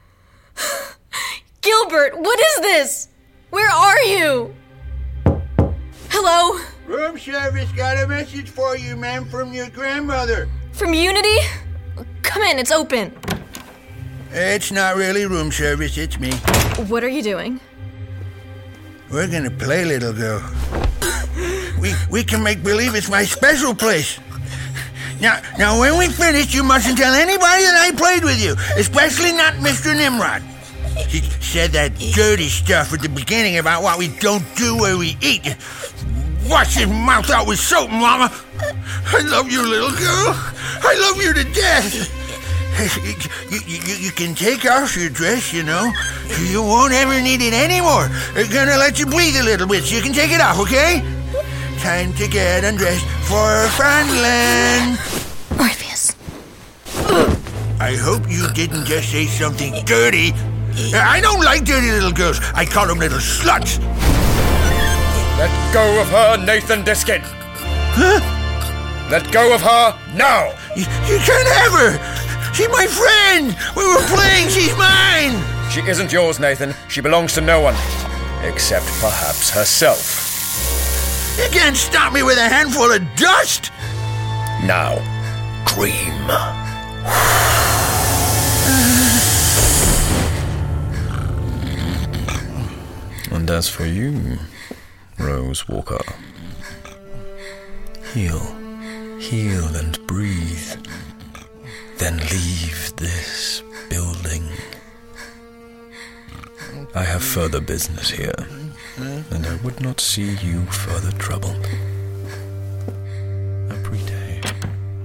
T: Gilbert, what is this? Where are you? Hello?
A: Room service got a message for you, ma'am, from your grandmother.
T: From Unity? Come in, it's open.
A: It's not really room service, it's me.
T: What are you doing?
A: We're gonna play, little girl. we we can make believe it's my special place. Now, now, when we finish, you mustn't tell anybody that I played with you, especially not Mister Nimrod. He said that dirty stuff at the beginning about what we don't do where we eat. Wash his mouth out with soap, Mama. I love you, little girl. I love you to death. You, you, you can take off your dress, you know. You won't ever need it anymore. They're gonna let you breathe a little bit, so you can take it off, okay? Time to get undressed for Funland.
T: Orpheus.
A: I hope you didn't just say something dirty. I don't like dirty little girls. I call them little sluts.
X: Let go of her, Nathan Diskin.
A: Huh?
Q: Let go of her now!
A: You, you can't have her! She's my friend! We were playing, she's mine!
Q: She isn't yours, Nathan. She belongs to no one. Except perhaps herself.
A: You can't stop me with a handful of dust!
Q: Now, dream.
D: And as for you, Rose Walker, heal, heal and breathe. Then leave this building. I have further business here, and I would not see you further troubled. Aprite.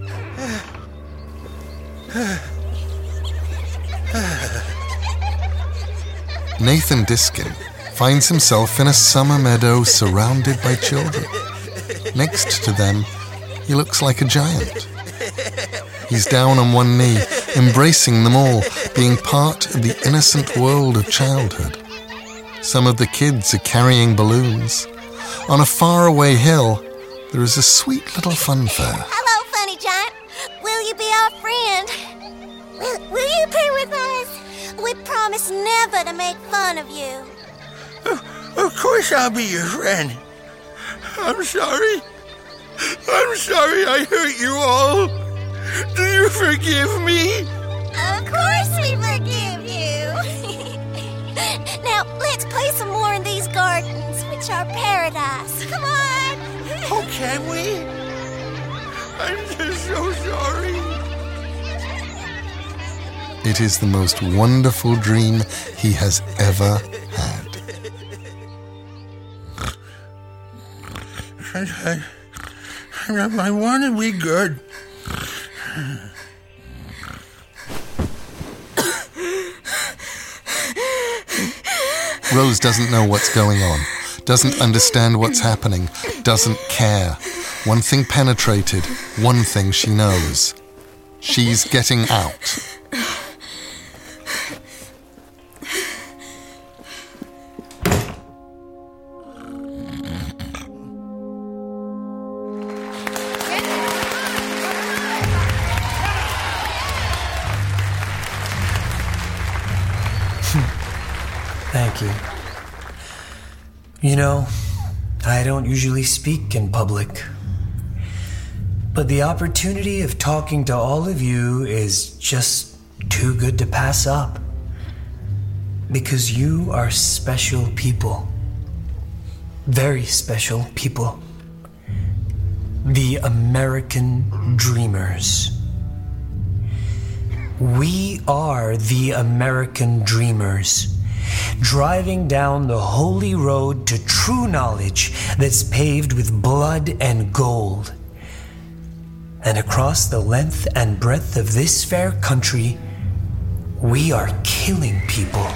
J: Nathan Diskin finds himself in a summer meadow surrounded by children. Next to them, he looks like a giant. He's down on one knee, embracing them all, being part of the innocent world of childhood. Some of the kids are carrying balloons. On a faraway hill, there is a sweet little funfair.
M: Hello, Funny Giant. Will you be our friend? Will, will you play with us? We promise never to make fun of you.
A: Of, of course I'll be your friend. I'm sorry. I'm sorry I hurt you all. Do you forgive me?
M: Of course we forgive you. Now, let's play some more in these gardens, which are paradise. Come on.
A: Oh, can we? I'm just so sorry.
J: It is the most wonderful dream he has ever had.
A: I, I, I want to be good.
J: Rose doesn't know what's going on, doesn't understand what's happening, doesn't care. One thing penetrated, one thing she knows. She's getting out.
V: Thank you. You know, I don't usually speak in public, but the opportunity of talking to all of you is just too good to pass up. Because you are special people. Very special people. The American Dreamers. We are the American Dreamers, driving down the holy road to true knowledge that's paved with blood and gold. And across the length and breadth of this fair country, we are killing people.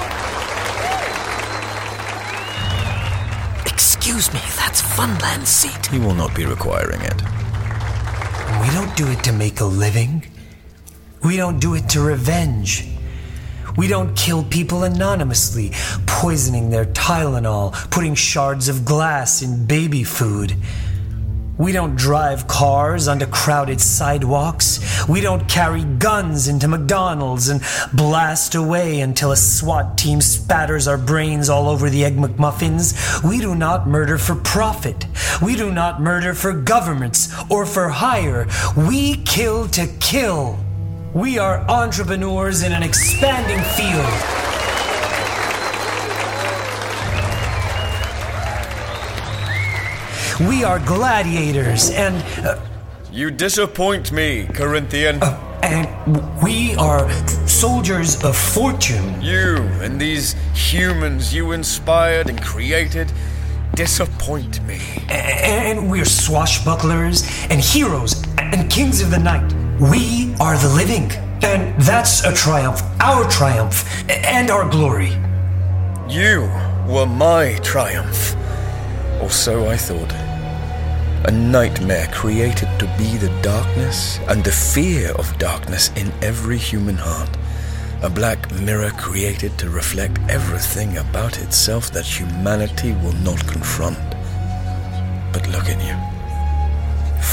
P: Excuse me, that's Funland's seat.
D: He will not be requiring it.
V: We don't do it to make a living. We don't do it to revenge. We don't kill people anonymously, poisoning their Tylenol, putting shards of glass in baby food. We don't drive cars onto crowded sidewalks. We don't carry guns into McDonald's and blast away until a SWAT team spatters our brains all over the Egg McMuffins. We do not murder for profit. We do not murder for governments or for hire. We kill to kill. We are entrepreneurs in an expanding field. We are gladiators and... Uh,
Q: you disappoint me, Corinthian.
V: Uh, and we are soldiers of fortune.
Q: You and these humans you inspired and created disappoint me.
V: And we're swashbucklers and heroes and kings of the night. We are the living. And that's a triumph. Our triumph. And our glory.
Q: You were my triumph. Or so I thought. A nightmare created to be the darkness and the fear of darkness in every human heart. A black mirror created to reflect everything about itself that humanity will not confront. But look at you.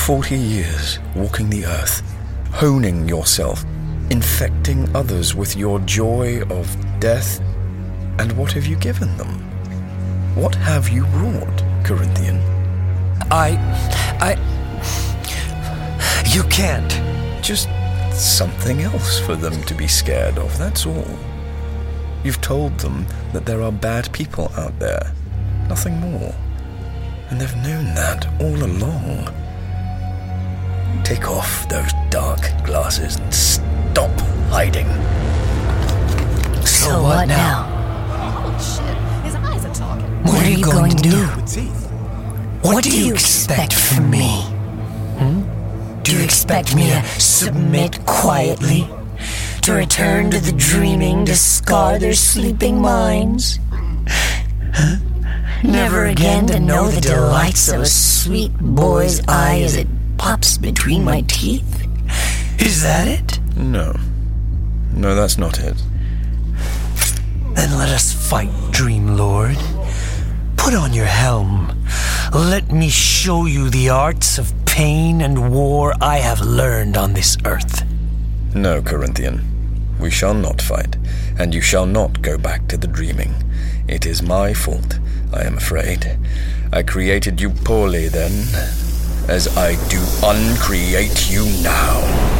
H: forty years walking the earth, honing yourself, infecting others with your joy of death, and what have you given them? What have you wrought, Corinthian?
V: I... I... You can't.
H: Just something else for them to be scared of, that's all. You've told them that there are bad people out there, nothing more. And they've known that all along. Take off those dark glasses and stop hiding.
V: So, so what now?
B: Oh, shit. His eyes are talking.
V: What, what are you going, going to do? do? What do you expect from me? Hmm? Do you expect me to submit quietly? To return to the dreaming to scar their sleeping minds? Huh? Never again to know the delights of a sweet boy's eye as it pops between my teeth? Is that it?
H: No. No, that's not it.
V: Then let us fight, Dream Lord. Put on your helm. Let me show you the arts of pain and war I have learned on this earth.
H: No, Corinthian. We shall not fight, and you shall not go back to the dreaming. It is my fault, I am afraid. I created you poorly then, as I do uncreate you now.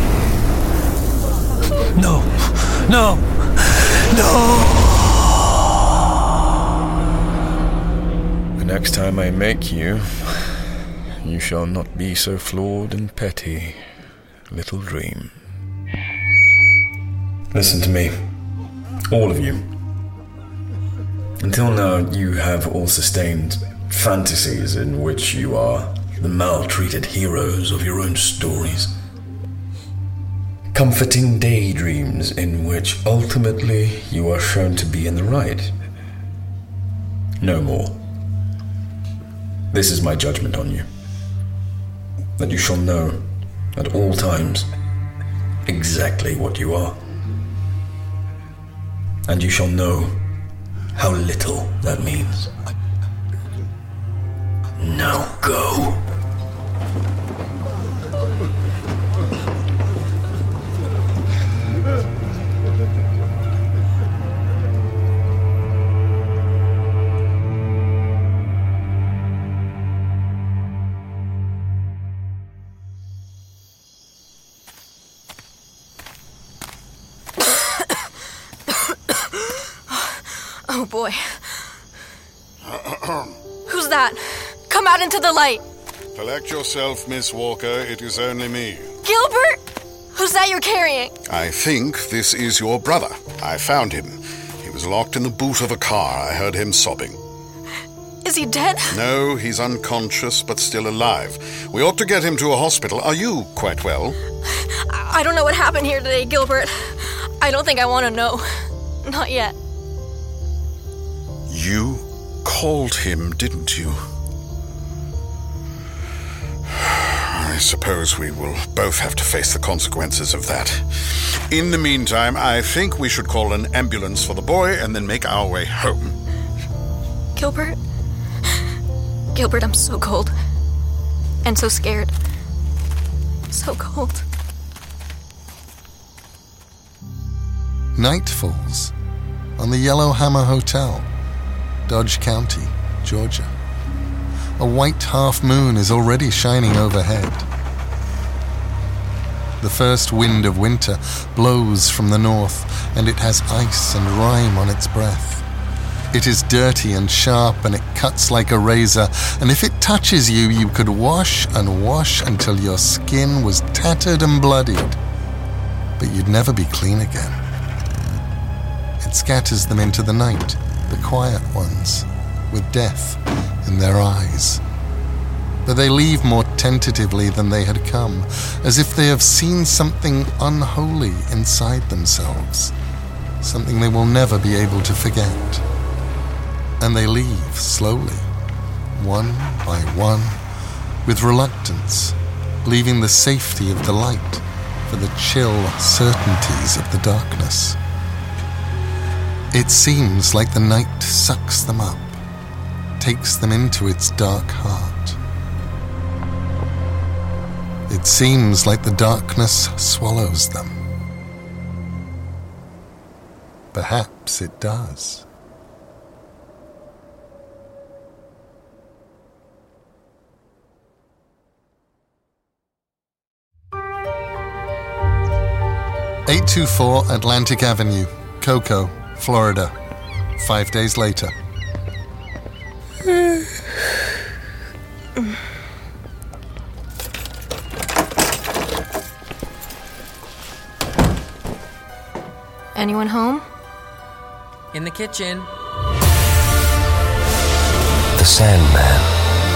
V: No, no, no!
H: The next time I make you, you shall not be so flawed and petty, little dream. Listen to me, all of you. Until now, you have all sustained fantasies in which you are the maltreated heroes of your own stories. Comforting daydreams in which ultimately you are shown to be in the right. No more. This is my judgment on you. That you shall know at all times exactly what you are. And you shall know how little that means. Now go.
T: Oh boy. Who's that? Come out into the light.
E: Collect yourself, Miss Walker. It is only me.
T: Gilbert? Who's that you're carrying?
E: I think this is your brother. I found him. He was locked in the boot of a car. I heard him sobbing.
T: Is he dead?
E: No, he's unconscious but still alive. We ought to get him to a hospital. Are you quite well?
T: I don't know what happened here today, Gilbert. I don't think I want to know. Not yet.
E: You called him, didn't you? I suppose we will both have to face the consequences of that. In the meantime, I think we should call an ambulance for the boy and then make our way home.
T: Gilbert? Gilbert, I'm so cold. And so scared. So cold.
J: Night falls on the Yellowhammer Hotel, Dodge County, Georgia. A white half moon is already shining overhead. The first wind of winter blows from the north, and it has ice and rime on its breath. It is dirty and sharp, and it cuts like a razor, and if it touches you, you could wash and wash until your skin was tattered and bloodied, but you'd never be clean again. It scatters them into the night, the quiet ones, with death in their eyes. But they leave more tentatively than they had come, as if they have seen something unholy inside themselves, something they will never be able to forget. And they leave slowly, one by one, with reluctance, leaving the safety of the light for the chill certainties of the darkness. It seems like the night sucks them up, takes them into its dark heart. It seems like the darkness swallows them. Perhaps it does. eight two four Atlantic Avenue, Cocoa, Florida. Five days later.
T: Anyone home?
C: In the kitchen.
F: The Sandman.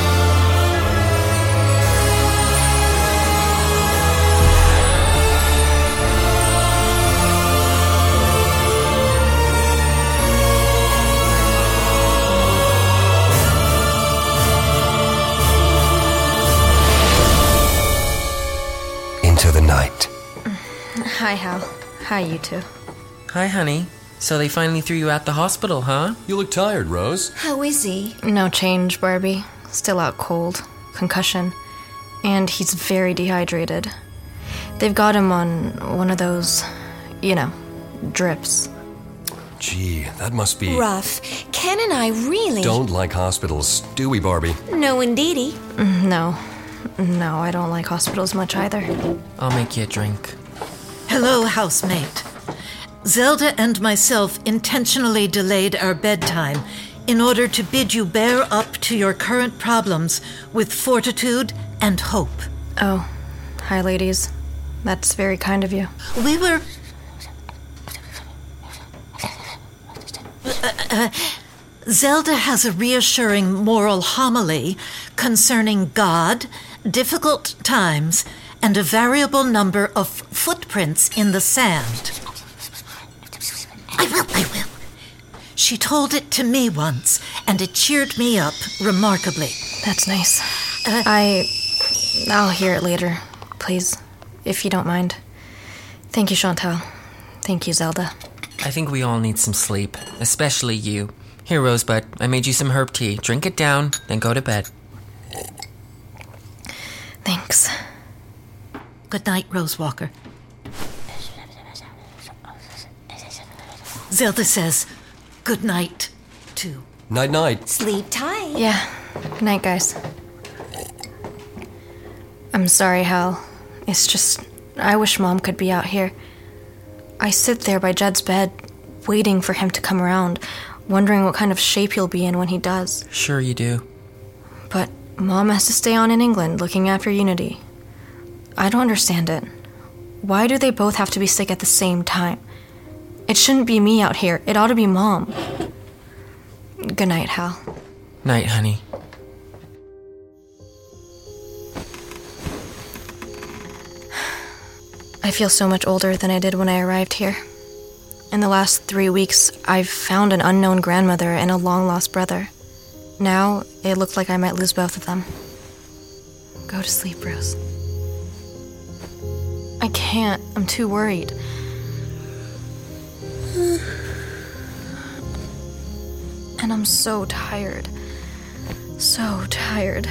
F: Into the night.
T: Hi, Hal. Hi, you two.
C: Hi, honey. So they finally threw you at the hospital, huh?
W: You look tired, Rose.
M: How is he?
T: No change, Barbie. Still out cold. Concussion. And he's very dehydrated. They've got him on one of those, you know, drips.
W: Gee, that must be...
M: rough. Ken and I really...
W: don't like hospitals, do we, Barbie?
M: No, indeedy.
T: No. No, I don't like hospitals much either.
C: I'll make you a drink.
O: Hello, housemate. Zelda and myself intentionally delayed our bedtime in order to bid you bear up to your current problems with fortitude and hope.
T: Oh, hi, ladies. That's very kind of you.
O: We were... Uh, uh, Zelda has a reassuring moral homily concerning God, difficult times, and a variable number of footprints in the sand. I will, I will. She told it to me once, and it cheered me up remarkably.
T: That's nice. Uh, I... I'll hear it later, please, if you don't mind. Thank you, Chantal. Thank you, Zelda.
C: I think we all need some sleep, especially you. Here, Rosebud, I made you some herb tea. Drink it down, then go to bed.
T: Thanks.
O: Good night, Rose Walker. Zelda says good night, too.
W: Night-night.
M: Sleep tight.
T: Yeah. Good night, guys. I'm sorry, Hal. It's just, I wish Mom could be out here. I sit there by Jed's bed, waiting for him to come around, wondering what kind of shape he'll be in when he does.
C: Sure you do.
T: But Mom has to stay on in England, looking after Unity. I don't understand it. Why do they both have to be sick at the same time? It shouldn't be me out here. It ought to be Mom. Good night, Hal.
C: Night, honey.
T: I feel so much older than I did when I arrived here. In the last three weeks, I've found an unknown grandmother and a long-lost brother. Now, it looks like I might lose both of them. Go to sleep, Rose. I can't. I'm too worried. And I'm so tired. So tired.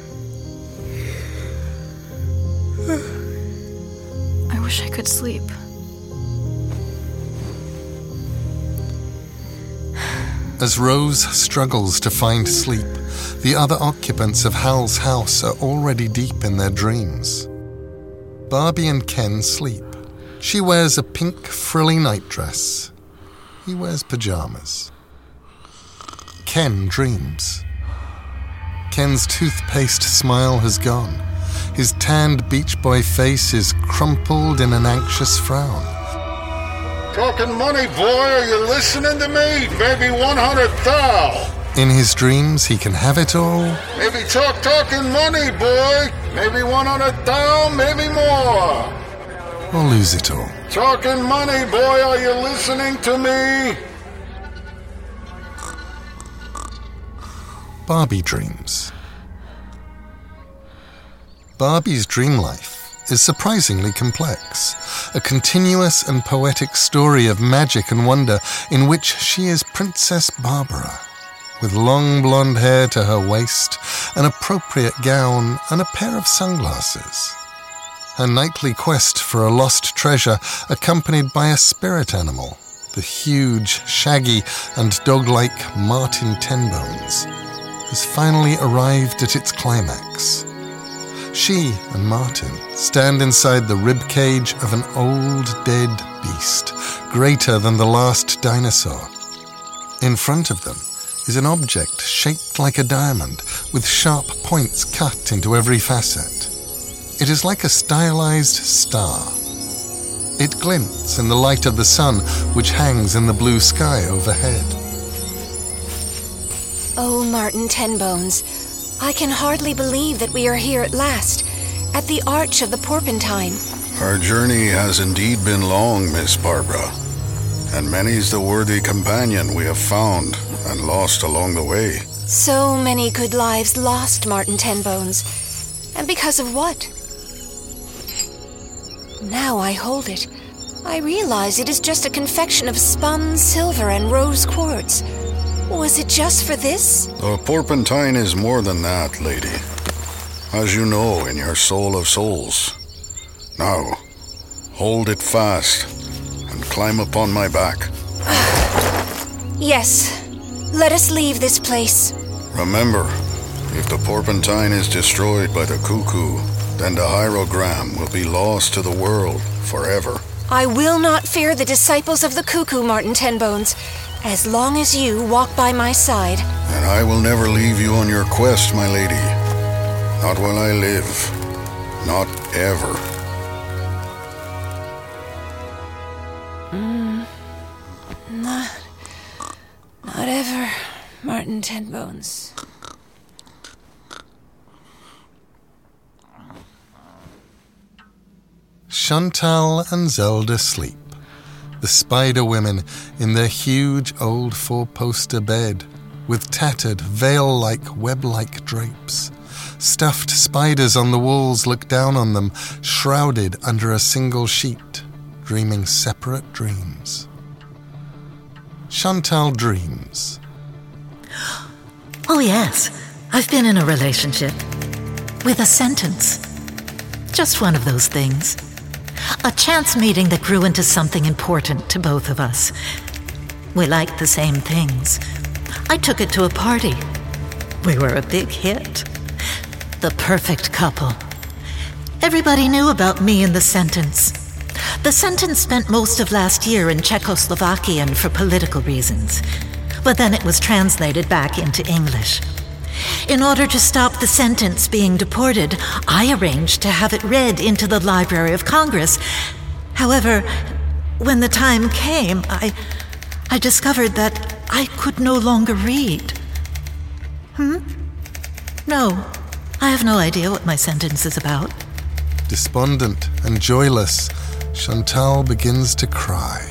T: I wish I could sleep.
J: As Rose struggles to find sleep, the other occupants of Hal's house are already deep in their dreams. Barbie and Ken sleep. She wears a pink, frilly nightdress. He wears pajamas. Ken dreams. Ken's toothpaste smile has gone. His tanned Beach Boy face is crumpled in an anxious frown.
G: Talking money, boy, are you listening to me? Maybe one hundred thou.
J: In his dreams, he can have it all.
G: Maybe talk talking money, boy. Maybe one hundred thou, maybe more.
J: Or lose it all.
G: Talking money, boy, are you listening to me?
J: Barbie dreams. Barbie's dream life is surprisingly complex, a continuous and poetic story of magic and wonder in which she is Princess Barbara, with long blonde hair to her waist, an appropriate gown, and a pair of sunglasses. her nightly quest for a lost treasure accompanied by a spirit animal, the huge, shaggy, and dog-like Martin Tenbones, has finally arrived at its climax. She and Martin stand inside the rib cage of an old, dead beast, greater than the last dinosaur. In front of them is an object shaped like a diamond, with sharp points cut into every facet. It is like a stylized star. It glints in the light of the sun, which hangs in the blue sky overhead.
R: Oh, Martin Tenbones, I can hardly believe that we are here at last, at the Arch of the Porpentine.
K: Our journey has indeed been long, Miss Barbara, and many's the worthy companion we have found and lost along the way.
R: So many good lives lost, Martin Tenbones. And because of what? Now I hold it. I realize it is just a confection of spun silver and rose quartz. Was it just for this?
K: The Porpentine is more than that, lady. As you know in your soul of souls. Now, hold it fast and climb upon my back.
R: Yes. Let us leave this place.
K: Remember, if the Porpentine is destroyed by the cuckoo, then the hierogram will be lost to the world forever.
R: I will not fear the disciples of the cuckoo, Martin Tenbones, as long as you walk by my side.
K: And I will never leave you on your quest, my lady. Not while I live. Not ever.
R: Mm, not, not ever, Martin Tenbones.
J: Chantal and Zelda sleep, the spider women in their huge old four-poster bed, with tattered, veil-like, web-like drapes. Stuffed spiders on the walls look down on them, shrouded under a single sheet, dreaming separate dreams. Chantal dreams.
S: Oh yes, I've been in a relationship. With a sentence. Just one of those things. A chance meeting that grew into something important to both of us. We liked the same things. I took it to a party. We were a big hit. The perfect couple. Everybody knew about me and the sentence. The sentence spent most of last year in Czechoslovakian for political reasons, but then it was translated back into English. In order to stop the sentence being deported, I arranged to have it read into the Library of Congress. However, when the time came, I, I discovered that I could no longer read. Hmm? No, I have no idea what my sentence is about.
J: Despondent and joyless, Chantal begins to cry.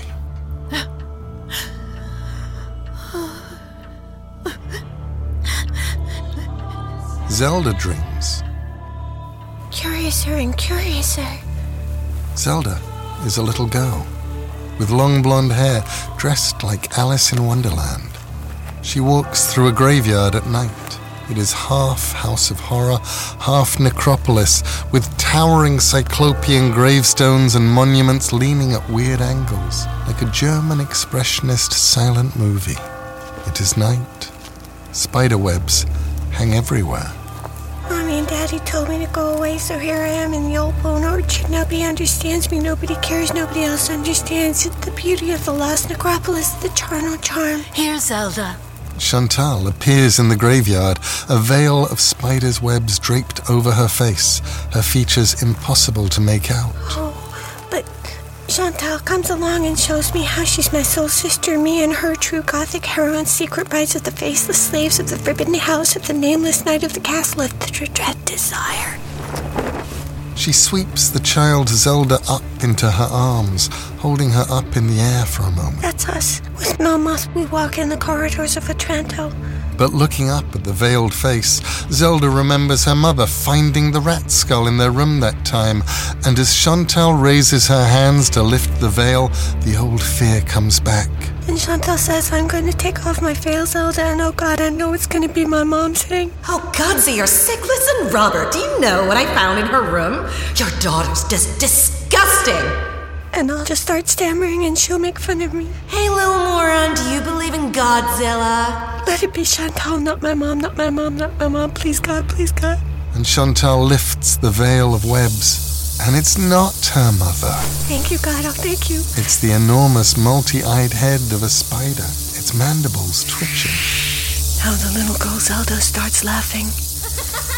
J: Zelda dreams.
M: Curiouser and curiouser.
J: Zelda is a little girl, with long blonde hair, dressed like Alice in Wonderland. She walks through a graveyard at night. It is half House of Horror, half necropolis, with towering cyclopean gravestones and monuments leaning at weird angles, like a German expressionist silent movie. It is night. Spiderwebs hang everywhere.
M: Mommy and Daddy told me to go away, so here I am in the old bone orchard. Nobody understands me, nobody cares, nobody else understands. It's the beauty of the lost necropolis, the charnel charm.
S: Here, Zelda.
J: Chantal appears in the graveyard, a veil of spider's webs draped over her face, her features impossible to make out.
M: Oh, but Chantal comes along and shows me how she's my soul sister, me and her true gothic heroine, secret brides of the faceless slaves of the forbidden house of the nameless knight of the castle of the dread desire.
J: She sweeps the child Zelda up into her arms, holding her up in the air for a moment.
M: That's us. With Melmoth, we walk in the corridors of Otranto.
J: But looking up at the veiled face, Zelda remembers her mother finding the rat skull in their room that time, and as Chantal raises her hands to lift the veil, the old fear comes back.
M: And Chantal says I'm going to take off my veil, Zelda, and oh God, I know it's going to be my mom's thing.
I: Oh, Godsey, you're sick. Listen, Robert, do you know what I found in her room? Your daughter's just disgusting.
M: And I'll just start stammering and she'll make fun of me.
I: Hey, little moron, do you believe in Godzilla?
M: Let it be Chantal, not my mom, not my mom, not my mom. Please, God, please, God.
J: And Chantal lifts the veil of webs, and it's not her mother.
M: Thank you, God, oh, thank you.
J: It's the enormous multi-eyed head of a spider, its mandibles twitching.
M: Now the little girl Zelda starts laughing.